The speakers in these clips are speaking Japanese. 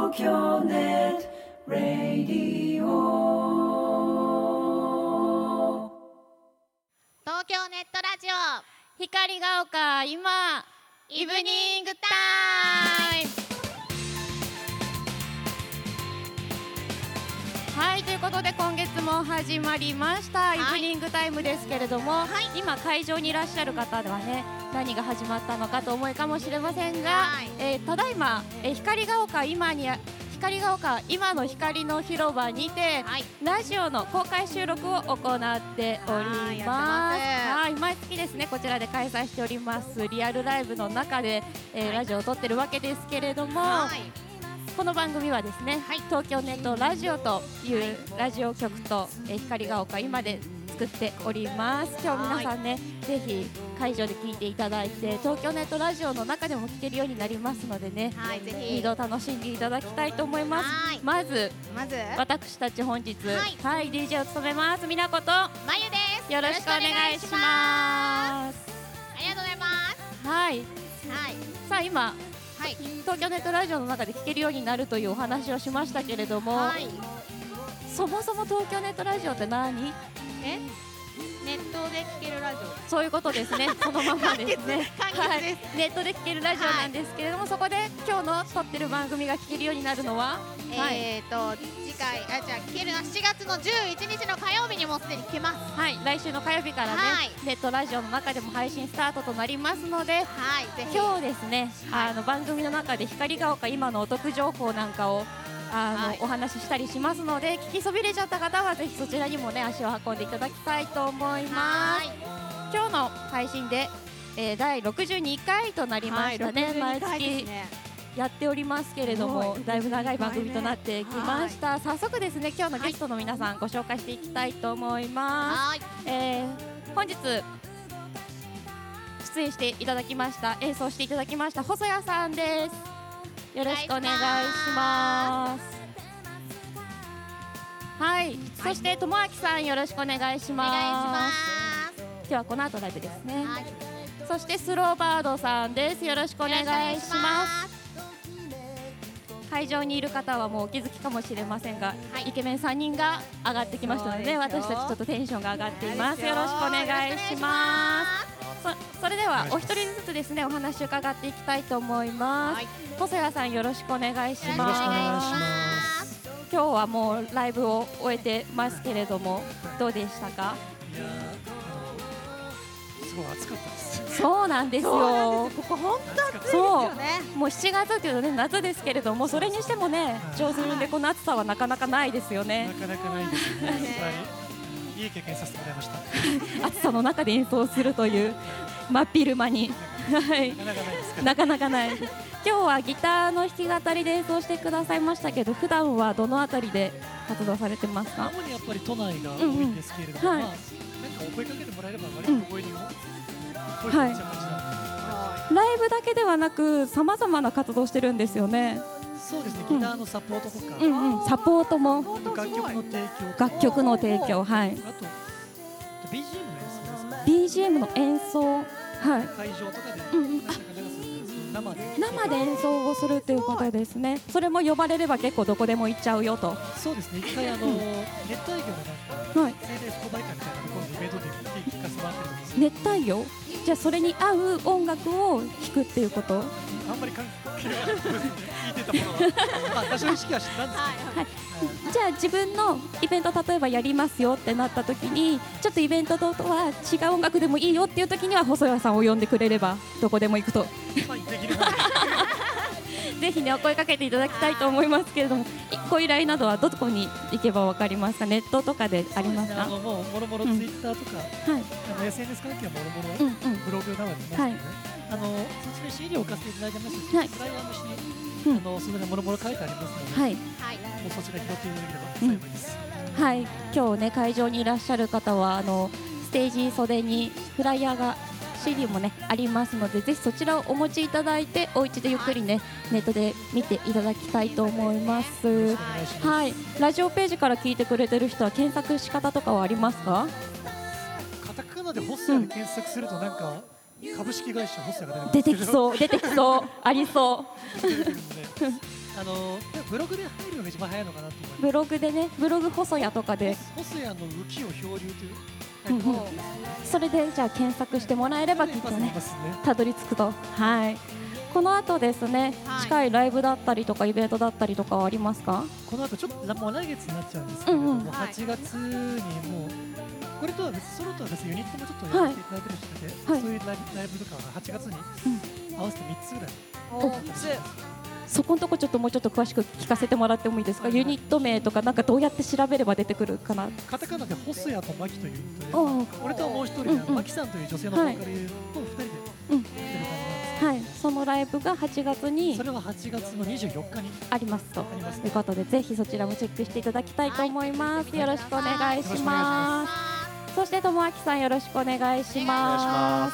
東京ネットラジオ東京ネットラジオ光が丘今イブニングタイム。 はい、ということで今月も始まりました、イブニングタイムですけれども、今会場にいらっしゃる方ではね、何が始まったのかと思いかもしれませんが、ただいま、光が丘今の光の広場にて、ラジオの公開収録を行っております。はい、毎月ですね、こちらで開催しておりますリアルライブの中で、ラジオを撮ってるわけですけれども、この番組はですね、東京ネットラジオというラジオ局と、光が丘今で作っております。今日皆さんね、ぜひ会場で聞いていただいて、東京ネットラジオの中でも聞けるようになりますのでね、2度楽しんでいただきたいと思います。まず私たち本日、DJ を務めますみなことまゆです。よろしくお願いします。 ありがとうございます。 はい、さあ今東京ネットラジオの中で聞けるようになるというお話をしましたけれども、そもそも東京ネットラジオって何？ ネットで聞けるラジオ。 そういうことですね。そのままですね。ネットで聞けるラジオなんですけれども、そこで今日の撮ってる番組が聞けるようになるのは、 次回聞けるのは7月の11日の火曜日にもうすでに聞けます。 来週の火曜日からね、ネットラジオの中でも配信スタートとなりますので、今日ですね、番組の中で光が丘今のお得情報なんかをお話ししたりしますので、聞きそびれちゃった方はぜひそちらにもね、足を運んでいただきたいと思います。今日の配信で、第62回となりましたね。毎月やっておりますけれども、だいぶ長い番組となってきました。早速ですね、今日のゲストの皆さんご紹介していきたいと思います。本日出演していただきました、演奏していただきました細谷さんです。よろしくお願いします。そしてともあきさん、よろしくお願いします。今日はこの後ライブですね。そしてスローバードさんです。よろしくお願いします。会場にいる方はもうお気づきかもしれませんが、イケメン3人が上がってきましたので、私たちちょっとテンションが上がっています。よろしくお願いします。それではお一人ずつですね、お話を伺っていきたいと思います。細谷さん、よろしくお願いします。今日はもうライブを終えてますけれども、どうでしたか？ すごい暑かったです。 そうなんですよ。 ここ本当暑いですよね。 もう7月というとね、夏ですけれども、それにしてもね、上手でこの暑さはなかなかないですよね。 なかなかないですよね。いい経験させてもらいました。 暑さの中で演奏するという真っ昼間になかなかない。今日はギターの弾き語りで演奏してくださいましたけど、普段はどのあたりで活動されてますか？ 主にやっぱり都内が多いんですけれども、なんかお声かけてもらえれば割と声にも声かけちゃいました。 ライブだけではなく様々な活動してるんですよね。 そうですね、ギターのサポートとか、 サポートも、 楽曲の提供、 はい、 あと BGM の演奏ですね。 BGM の演奏、はい、 会場とかで生で演奏をするっていうことですね。それも呼ばれれば結構どこでも行っちゃうよと。 そうですね、一回熱帯魚のなんか精霊スポ大会みたいなところでイベントで聞かせてもらってるんです。 熱帯魚、じゃあそれに合う音楽を弾くっていうこと？ あんまり関係ない聞いてたものは多少意識はしたんですけど、 じゃあ自分のイベント例えばやりますよってなった時に、ちょっとイベントとは違う音楽でもいいよっていう時には細谷さんを呼んでくれればどこでも行くとぜひね、お声かけていただきたいと思いますけれども、ご依頼などはどこに行けばわかりますか？ネットとかでありますか？ もろもろツイッターとか、SNS 関係はもろもろブログなどありますので、そちら CD を置かせていただいてますし、フライヤーもしてそれでもろもろ書いてありますので、もうそちら拾っていただければ幸いです。 今日ね、会場にいらっしゃる方はステージ袖にフライヤーがCD もねありますので、ぜひそちらをお持ちいただいて、お家でゆっくりねネットで見ていただきたいと思います。ラジオページから聞いてくれてる人は検索仕方とかはありますか？ カタカナで細谷で検索するとなんか株式会社細谷が出てきそうありそうブログで入るのが一番早いのかなと思います。 ブログでね、ブログ細谷とかで細谷の浮世漂流というそれでじゃあ検索してもらえればきっとねたどり着くと。はい。この後ですね、近いライブだったりとかイベントだったりとかはありますか？ この後ちょっともう来月になっちゃうんですけれども、8月にもうこれとは別ソロとは別にユニットもちょっとやっていただいてる人で、そういうライブとかは8月に合わせて3つぐらい。 そこのとこちょっともうちょっと詳しく聞かせてもらってもいいですか？ユニット名とかなんかどうやって調べれば出てくるかな。 カタカナで細谷とマキというユニットで、俺ともう一人マキさんという女性のボーカルと2人でやってる感じなんです。 はい、そのライブが8月にそれは8月の24日にありますということで、ぜひそちらもチェックしていただきたいと思います。よろしくお願いします。そして友明さんよろしくお願いします。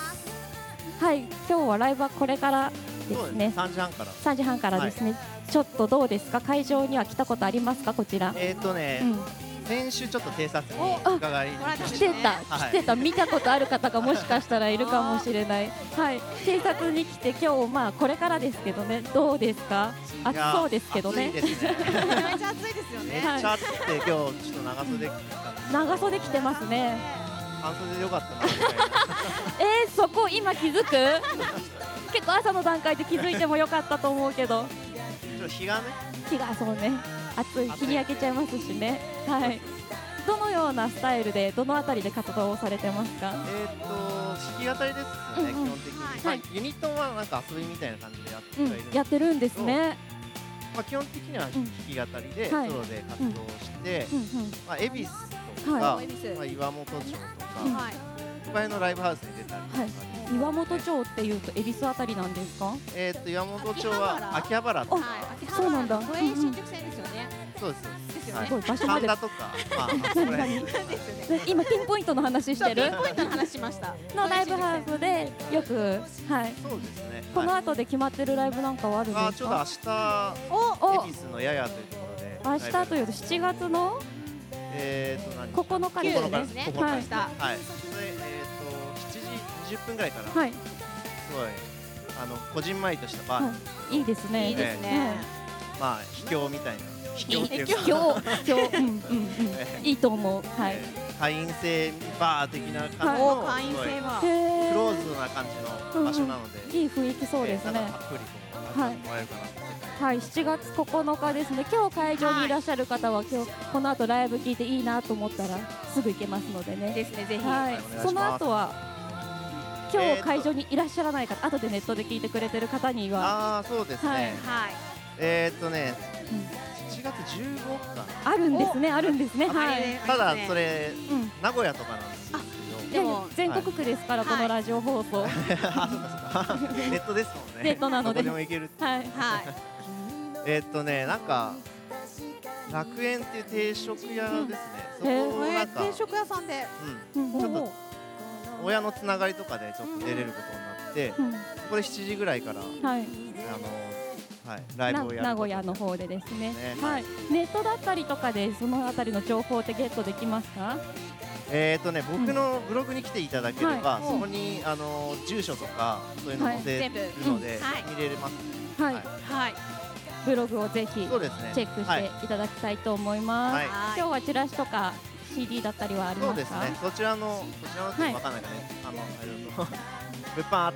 はい、今日はライブはこれからですね。 3時半から。 3時半からですね。ちょっとどうですか？会場には来たことありますか？こちら。 先週ちょっと偵察に伺いに来てた見たことある方がもしかしたらいるかもしれない。はい、偵察に来て今日まあこれからですけどね、どうですか？暑そうですけどね。 めちゃめちゃ暑いですよね。 めっちゃ暑くて今日ちょっと長袖着てた。 長袖着てますね。 半袖でよかったなみたいな。 そこ今気づく？結構朝の段階で気づいてもよかったと思うけど。 日がそうね、暑い、日に焼けちゃいますしね。はい。どのようなスタイルでどのあたりで活動をされてますか？ 弾き語りですね、基本的に。ユニットはなんか遊びみたいな感じでやってはいるんですけど、 やってるんですね。 基本的には弾き語りでソロで活動して、恵比寿とか岩本町とか他のライブハウスに出たりとか。 岩本町っていうと恵比寿あたりなんですか？ 岩本町は秋葉原とか。 そうなんだ。 都営新宿線ですよね。 そうです。 すごい場所まで。 神田とか。 今ピンポイントの話してる。 ピンポイントの話しました。 のライブハウスでよくそうですね。 この後で決まってるライブなんかはあるんですか？ ちょうど明日恵比寿のややというところで。 明日というと7月の9日ですね。 はい。7時20分ぐらいから、すごいこじんまりとしたバー、 いいですね。 いいですね。 まあ秘境みたいな秘境っていうかいいと思う。はい。 会員制バー的な感じの会員制バー、 クローズな感じの場所なので、 いい雰囲気そうですね。 たっぷりともらえるかな。 はい、7月9日ですね。今日会場にいらっしゃる方は今日この後ライブ聞いていいなと思ったらすぐ行けますのでね。 ですね、ぜひ。 はい。その後は今日会場にいらっしゃらない方、後でネットで聞いてくれてる方には、 そうですね。 はい。 7月15日かな。あるんですね、あるんですね。はい。 ただそれ名古屋とかなんですけど。 でも全国区ですからこのラジオ放送。 ネットですもんね。 ネットなので。 どこでも行ける。 はいはい。 なんか楽園っていう定食屋ですね。そこなんか定食屋さんで、 ちょっと親のつながりとかでちょっと出れることになって、ここで7時ぐらいからライブをやる。 名古屋の方でですね。はい。ネットだったりとかでそのあたりの情報ってゲットできますか？ 僕のブログに来ていただければ、そこに住所とかそういうの載せるので見れます。 はい。はい。ブログをぜひチェックしていただきたいと思います。今日はチラシとか CD だったりはありますか？ そうですね。そちらのってわかんないかね。物販あって、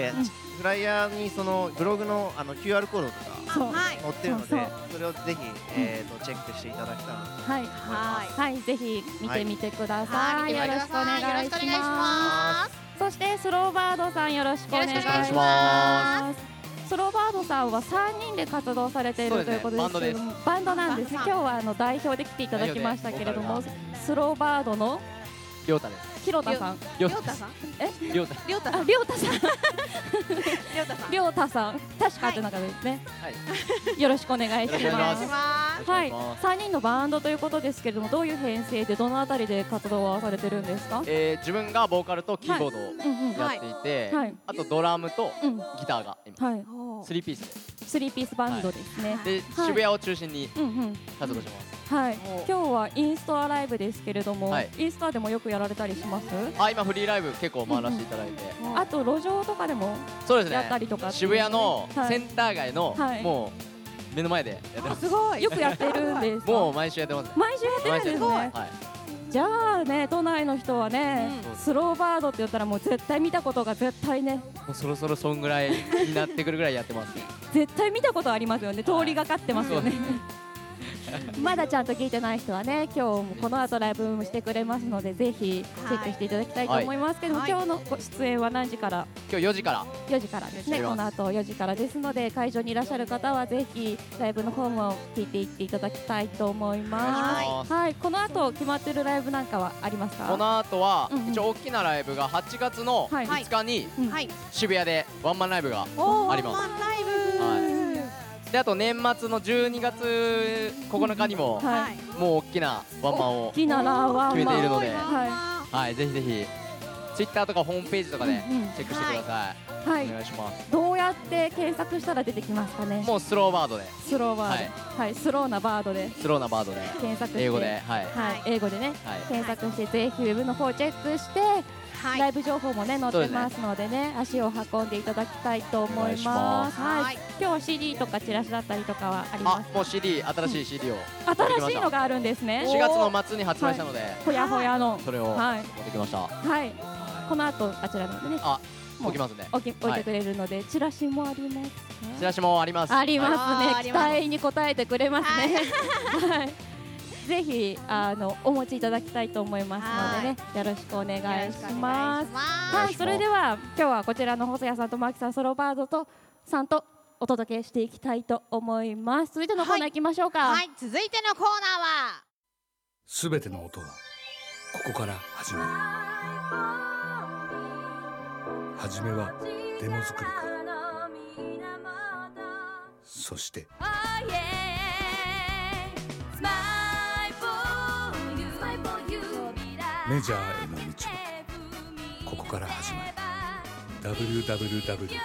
フライヤーにそのブログのQR コードとか載ってるので、それをぜひチェックしていただきたいなと思います。 はい、ぜひ見てみてください。よろしくお願いします。そしてスローバードさんよろしくお願いします。スローバードさんは3人で活動されているということですけれども、バンドなんです。今日は代表で来ていただきましたけれども、スローバードのりょうたです。 ひろたさん。 りょうたさん。 りょうた。 りょうたさん。りょうたさん。りょうたさん。確かって中ですね。よろしくお願いします。はい。3人のバンドということですけれども、どういう編成でどのあたりで活動はされてるんですか？ 自分がボーカルとキーボードをやっていて、あとドラムとギターが今3ピースです。 3ピースバンドですね。 で渋谷を中心に活動します。 はい。今日はインストアライブですけれども、インストアでもよくやられたりします？ 今フリーライブ結構回らせていただいて、 あと路上とかでもやったりとか。 渋谷のセンター街のもう目の前でやってます。 すごい。 よくやってるんですか？ もう毎週やってます。 毎週やってるんですね。 はい。 じゃあね、都内の人はね、スローバードって言ったらもう絶対見たことが絶対ね、 もうそろそろそんぐらいになってくるぐらいやってます。 絶対見たことありますよね。通りがかってますよね。まだちゃんと聞いてない人はね、今日もこの後ライブもしてくれますので、ぜひチェックしていただきたいと思いますけども、今日のご出演は何時から？ 今日4時から。 4時からですね。この後4時からですので、会場にいらっしゃる方はぜひライブの方も聞いていっていただきたいと思います。はい。この後決まってるライブなんかはありますか？ この後は一応大きなライブが8月の5日に渋谷でワンマンライブがあります。であと年末の12月9日にももう大きなワンマンを決めているので、はいぜひぜひツイッターとかホームページとかでチェックしてください。はい、お願いします。 どうやって検索したら出てきますかね？ もうスローバードで。 スローバード。はい、スローなバードで。 スローなバードで。 検索して。 英語で。はい。 英語でね。検索してぜひウェブの方チェックして。ライブ情報もね載ってますのでね、足を運んでいただきたいと思います。はい。今日は CD とかチラシだったりとかはありますか？ もう CD 新しい CD を新しいのがあるんですね。 4月の末に発売したので、 ほやほやのそれを持ってきました。 はい。この後あちらのでね。 置きますね。 置いてくれるので、チラシもあります。 チラシもあります。 ありますね。期待に応えてくれますね。はい。ぜひお持ちいただきたいと思いますのでね、よろしくお願いします。はい、それでは今日はこちらの細谷さんとマキさん、ソロバードとさんとお届けしていきたいと思います。続いてのコーナー行きましょうか。 はい、続いてのコーナーはすべての音はここから始まる。初めはデモ作りから、そしてメジャーへの道はここから始まる。 www.arthills.net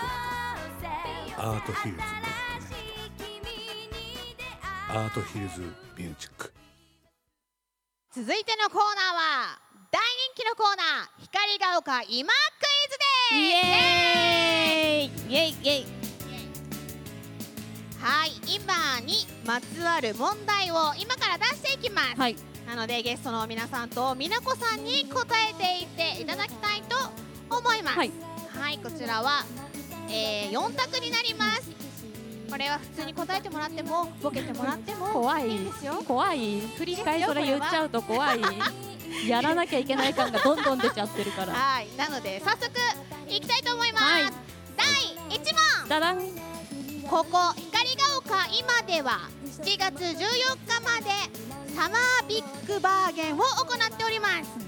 アートヒルズミュージック。 続いてのコーナーは大人気のコーナー、光が丘今クイズです。 イエーイイエイイエイ。 はい、今にまつわる問題を今から出していきます。はい。なのでゲストの皆さんと美奈子さんに答えていっていただきたいと思います。はい、はい、こちらは、4択になります。これは普通に答えてもらってもボケてもらっても怖いいいですよ。 怖い。振りですよ。それ言っちゃうと怖い。やらなきゃいけない感がどんどん出ちゃってるから。 はい、なので早速いきたいと思います。はい、第1問。 ダダン。 ここ光が丘今では7月14日までサマービッグバーゲンを行っております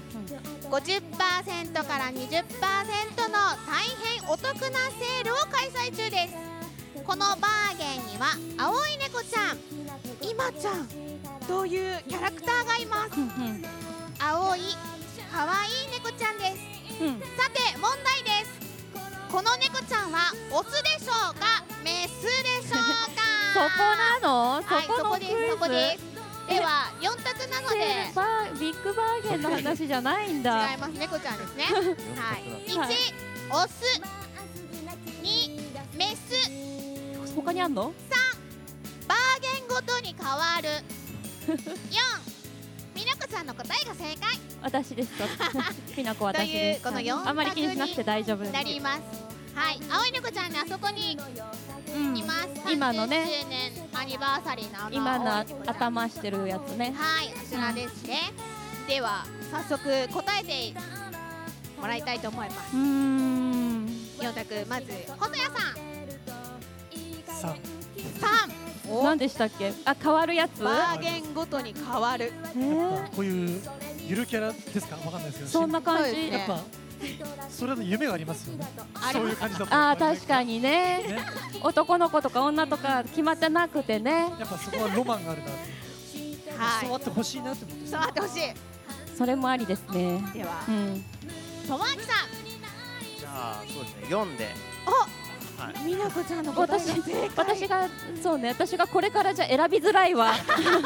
。50% から 20% の大変お得なセールを開催中です。このバーゲンには青い猫ちゃん、今ちゃんというキャラクターがいます。青い可愛い猫ちゃんです。さて問題です。この猫ちゃんはオスでしょうかメスでしょうか？ そこなの？そこのクイズ？ そこです。では4択なのでビッグバーゲンの話じゃないんだ。 違います。猫ちゃんですね。はい。1、オス。2、メス。 他にあんの？ 3、バーゲンごとに変わる。4、美奈子さんの答えが正解。 私ですと。美奈子私です。 この4択あんまり気にしなくて大丈夫です。 なります。はい。青い猫ちゃんね、あそこにいます。 今のね。 30周年アニバーサリーの今の頭してるやつね。 はい、こちらですね。では早速答えてもらいたいと思います。4択、まず細谷さん。3。 何でしたっけ？あ、変わるやつ？ バーゲンごとに変わる。 こういうゆるキャラですか？わかんないですけど。 そんな感じ。 やっぱそれの夢がありますよね。そういう感じだと。 あ、確かにね。男の子とか女とか決まってなくてね。 やっぱそこはロマンがあるな。 はい。 触ってほしいなって思って。 触ってほしい。 それもありですね。 では、友明さん。 じゃあそうですね。4で。 美奈子ちゃんの答えが正解。 私がそうね。私がこれからじゃ選びづらいわ。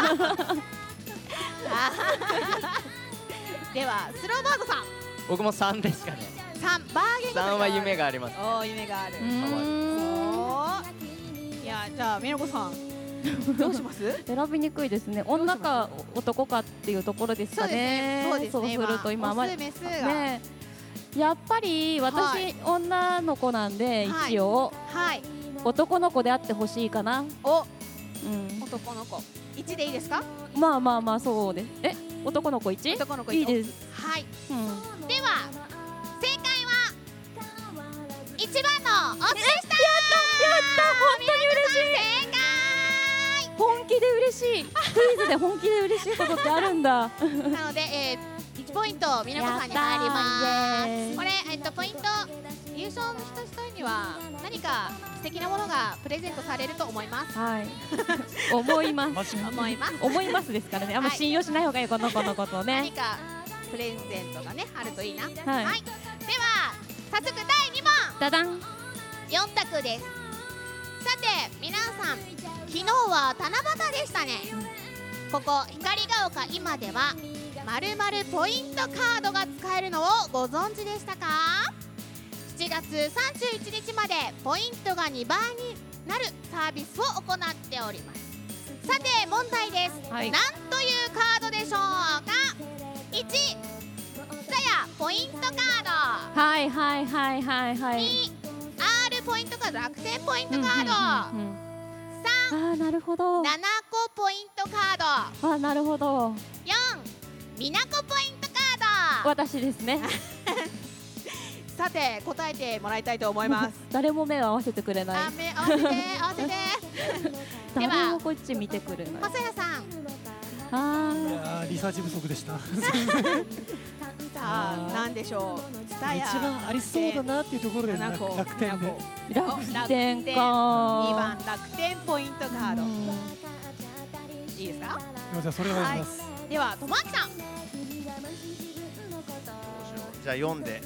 ではスローバードさん。 僕も3ですかね。 3、バーゲン。 3は夢があります。 おお、夢がある。いや、じゃあ美奈子さん。 どうします？ 選びにくいですね。女か男かっていうところですかね。そうすると今までね、やっぱり私女の子なんで一応男の子であってほしいかな。 男の子1でいいですか？ まあそうです。男の子1？ 男の子1。 いいです。 はい。では正解は1番のオツでした。やった、 本当に嬉しい。 正解。 本気で嬉しい。クイズで本気で嬉しいことってあるんだ。 なので、1ポイント美奈子さんに入ります。これポイント優勝した人には何か素敵なものがプレゼントされると思います。 はい。思います。 思いますですからね。あんま信用しない方がいいこの子のことね。 何かプレゼントがねあるといいな。はい。では早速第2問。 ダダン。 4択です。さて皆さん昨日は七夕でしたね。ここ光が丘今では〇〇ポイントカードが使えるのをご存知でしたか？7月31日までポイントが2倍になるサービスを行っております。さて問題です、なんというカードでしょうか？ 1、ツタヤポイントカード。 はい。 2、R ポイントカード、楽天ポイントカード。3、 なるほど。 7個ポイントカード。 なるほど。 4、みなこポイントカード。 私ですね。 さて答えてもらいたいと思います。 誰も目を合わせてくれない。 目合わせて誰もこっち見てくれない。 細谷さん。 リサーチ不足でした。 さあなんでしょう。 一番ありそうだなっていうところで楽天で。 楽天か。 2番楽天ポイントカード。いいですか？ じゃあそれお願いします。 ではともあきさん。 じゃあ4で。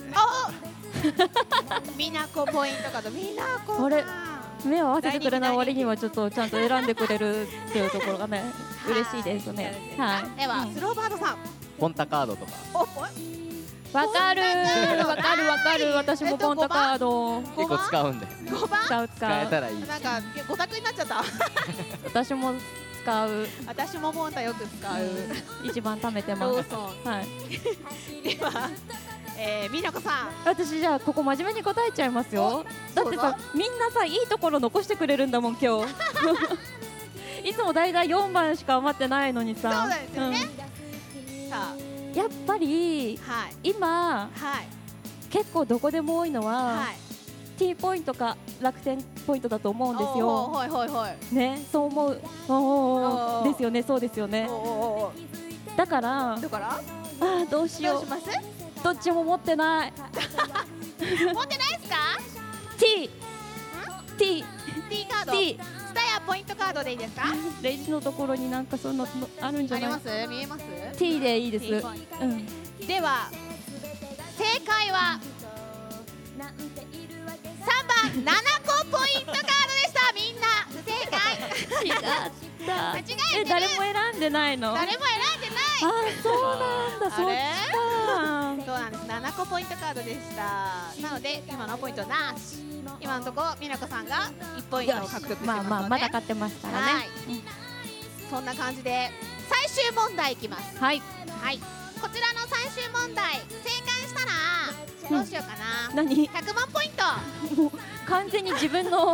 みなこポイントカード。みなこ。 あれ目を合わせてくれない割にはちょっとちゃんと選んでくれるっていうところがね嬉しいですね。はい。 ではスローバードさん。 ポンタカードとか。 わかる。私もポンタカード結構使うんで。 5番。 使えたらいい。 なんか5択になっちゃった。 私も使う。 私もポンタよく使う。 一番貯めてます。はい。 では。みなこさん。 私じゃあここ真面目に答えちゃいますよ。だってさみんなさいいところ残してくれるんだもん今日。いつもだいたい4番しか余ってないのにさ。 そうですよね。さあやっぱり今結構どこでも多いのは T ポイントか楽天ポイントだと思うんですよ。ね、そう思う。ですよね、そうですよね。だからどうしよう。どっちも持ってない。 持ってないですか？ T カード。スタヤポイントカードでいいですか？ レジのところになんかそのあるんじゃない？ あります？見えます ？T でいいです。 では正解は3番7個ポイントカードでした。みんな不正解。 違った。 間違えてる。 誰も選んでないの？ 誰も選んでない。 そうなんだ。そっちか。 そうなんです。7個ポイントカードでした。なので今のポイントなし。今のところ美奈子さんが1ポイントを獲得してますので、 まだ勝ってますからね。 そんな感じで最終問題いきます。 はい。 こちらの最終問題正解したらどうしようかな。 何 ？100万ポイント。 もう完全に自分の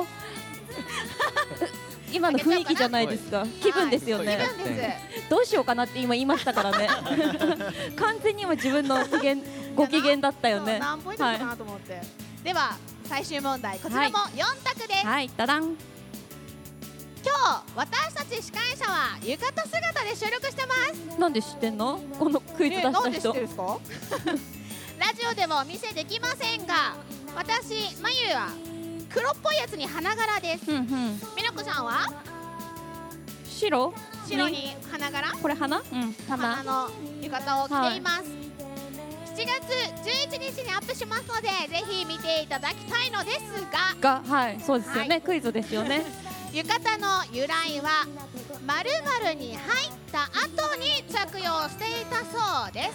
今の雰囲気じゃないですか。気分ですよね。 気分です。 どうしようかなって今言いましたからね。完全に今自分のご機嫌だったよね。 何ポイントかなと思って。では最終問題こちらも4択です。 はい、ダダン。 今日私たち司会者は浴衣姿で収録してます。 なんで知ってんの？このクイズ出した人。 なんで知ってるんですか？ラジオでもお見せできませんが、私眉は黒っぽいやつに花柄です。美奈子さんは白に花柄？ これ花？ 花の浴衣を着ています。7月11日にアップしますのでぜひ見ていただきたいのですが、 はいそうですよね、クイズですよね。 浴衣の由来は〇〇に入った後に着用していたそうです。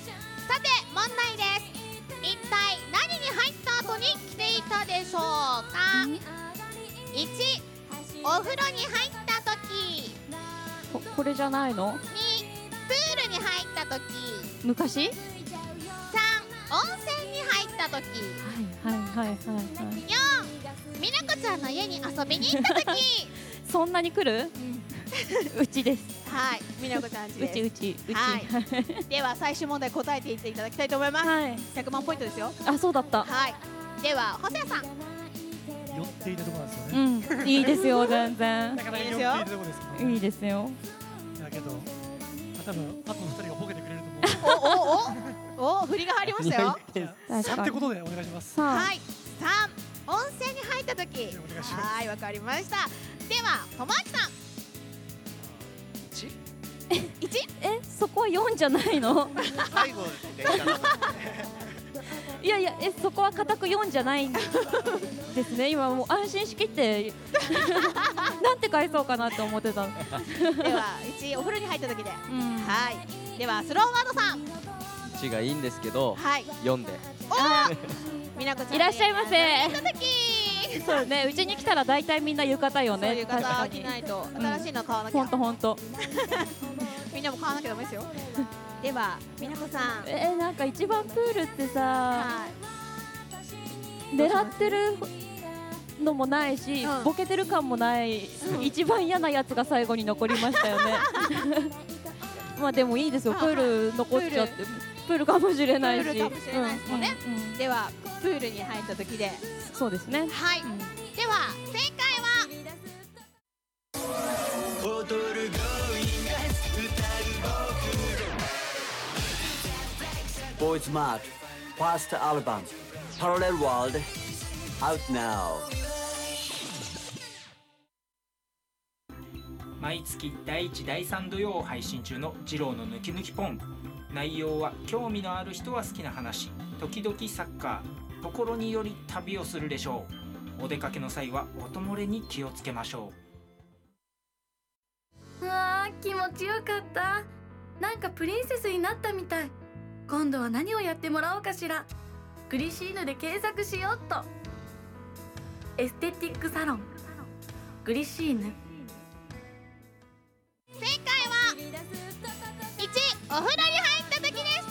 さて問題です。一体何に入った後に着ていたでしょうか？1、お風呂に入った時。 これじゃないの？ 2、プールに入った時。 昔？ 3、温泉に入った時。 はい。 4、みなこちゃんの家に遊びに行った時。 そんなに来る？うちです。 はい、みなこちゃんちです。 うち。 はい。では最終問題答えていっていただきたいと思います。100万ポイントですよ。 あ、そうだった。 はい。では細谷さん。 寄っているところなんですよね。 いいですよ、全然。 だから寄っているところですけど。 いいですよ。 だけど、多分あと2人がボケてくれると思う。 お、振りが入りましたよ。 3ってことでお願いします。 はい。3、温泉に入った時。はい、わかりました。ではともあきさん。 1？そこは4じゃないの？ 最後でいいかな。 いやそこは固く4じゃないんですね。今もう安心しきってなんて返そうかなって思ってたの。 では1、お風呂に入った時で。はい。ではスローワードさん。 1がいいんですけど、4で。 みなこちゃんいらっしゃいませ。 行った時。 そうね、うちに来たら大体みんな浴衣よね。 浴衣着ないと新しいの買わなきゃ。 ほんと。 みんなも買わなきゃダメですよ。ではみなこさん。 なんか一番プールってさ、狙ってるのもないし、ボケてる感もない、一番嫌なやつが最後に残りましたよね。まあでもいいですよ、プール残っちゃって、プールかもしれないし。 プールかもしれないですもんね。ではプールに入った時で。 そうですね。 はい。では正解は。 ボーイズマートファーストアルバム「パラレルワールド」Out now。 毎月第1第3土曜を配信中の二郎の抜き抜きポン。内容は興味のある人は好きな話、時々サッカー、ところにより旅をするでしょう。お出かけの際は音漏れに気をつけましょう。わー、気持ちよかった。なんかプリンセスになったみたい。今度は何をやってもらおうかしら。グリシーヌで検索しようっと。エステティックサロングリシーヌ。 正解は1、お風呂に入った時でした。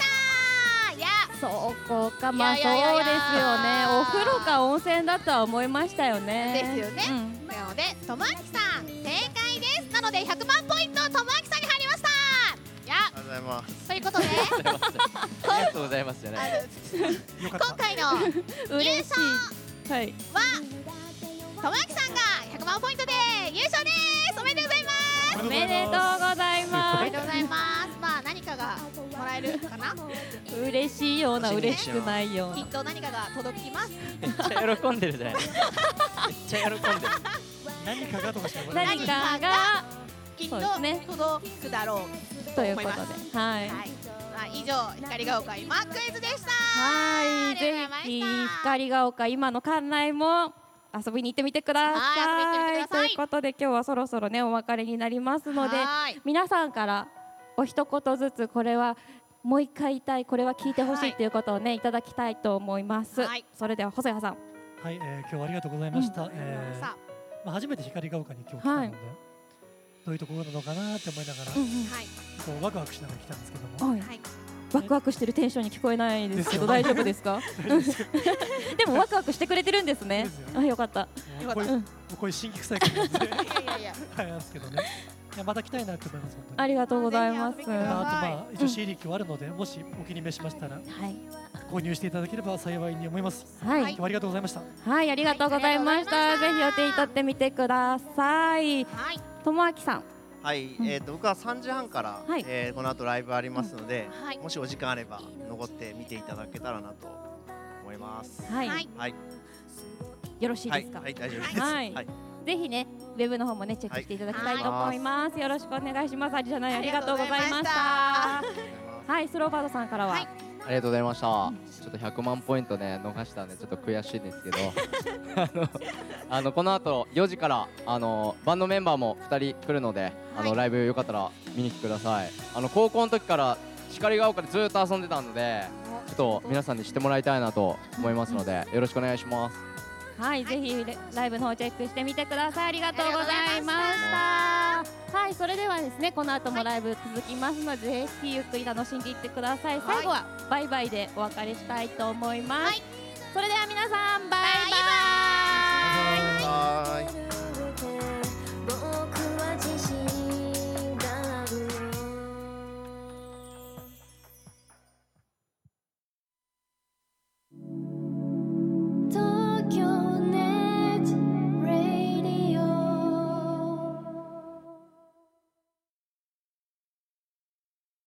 いや、 そうか、まあそうですよね。お風呂か温泉だとは思いましたよね。 ですよね。なのでともあきさん正解です。なので100万ポイントともあきさんに入りました。 ありがとうございます。 ということでありがとうございますじゃない。 今回の優勝はともあきさんが100万ポイントで優勝です。おめでとうございます。 おめでとうございます。 おめでとうございます。まあ何かがもらえるかな。 嬉しいような嬉しくないような。 きっと何かが届きます。 めっちゃ喜んでるじゃない。めっちゃ喜んでる。 何かがとかしか言わない。 何かがきっと届くだろうということで、はい。 以上光が丘今クイズでした。 はい、ぜひ光が丘今の館内も遊びに行ってみてください。ということで今日はそろそろねお別れになりますので、皆さんからお一言ずつこれはもう一回言いたい、これは聞いてほしいということをねいただきたいと思います。それでは細谷さん。 はい、今日はありがとうございました。初めて光が丘に今日来たので、どういうところなのかなって思いながら、ワクワクしながら来たんですけども。 ワクワクしてるテンションに聞こえないですけど大丈夫ですか？でもワクワクしてくれてるんですね。あ、よかった。 こういう新規臭い感じではいなんですけどね。また来たいなと思います。 ありがとうございます。 あと一応 CD 今日あるので、もしお気に召しましたら購入していただければ幸いに思います。はい。今日はありがとうございました。 はい、ありがとうございました。ぜひお手に取ってみてください。はい。ともあきさん。 はい、僕は3時半から、この後ライブありますので、もしお時間あれば残って見ていただけたらなと思います。 はい。よろしいですか？ はい、大丈夫です。 はい。ぜひね、ウェブの方もねチェックしていただきたいと思います。よろしくお願いします。ありがとうございました。はい、スローバードさんからは。 ありがとうございました。ちょっと100万ポイントね逃したんでちょっと悔しいんですけどこの後4時からバンドメンバーも2人来るのでライブよかったら見に来てください。高校の時から光が丘でずっと遊んでたのでちょっと皆さんに知ってもらいたいなと思いますのでよろしくお願いします。 はい、ぜひライブの方チェックしてみてください。ありがとうございました。 はい、それではですね、この後もライブ続きますので、ぜひゆっくり楽しんでいってください。最後はバイバイでお別れしたいと思います。それでは皆さん、バイバイ。 バイバイ。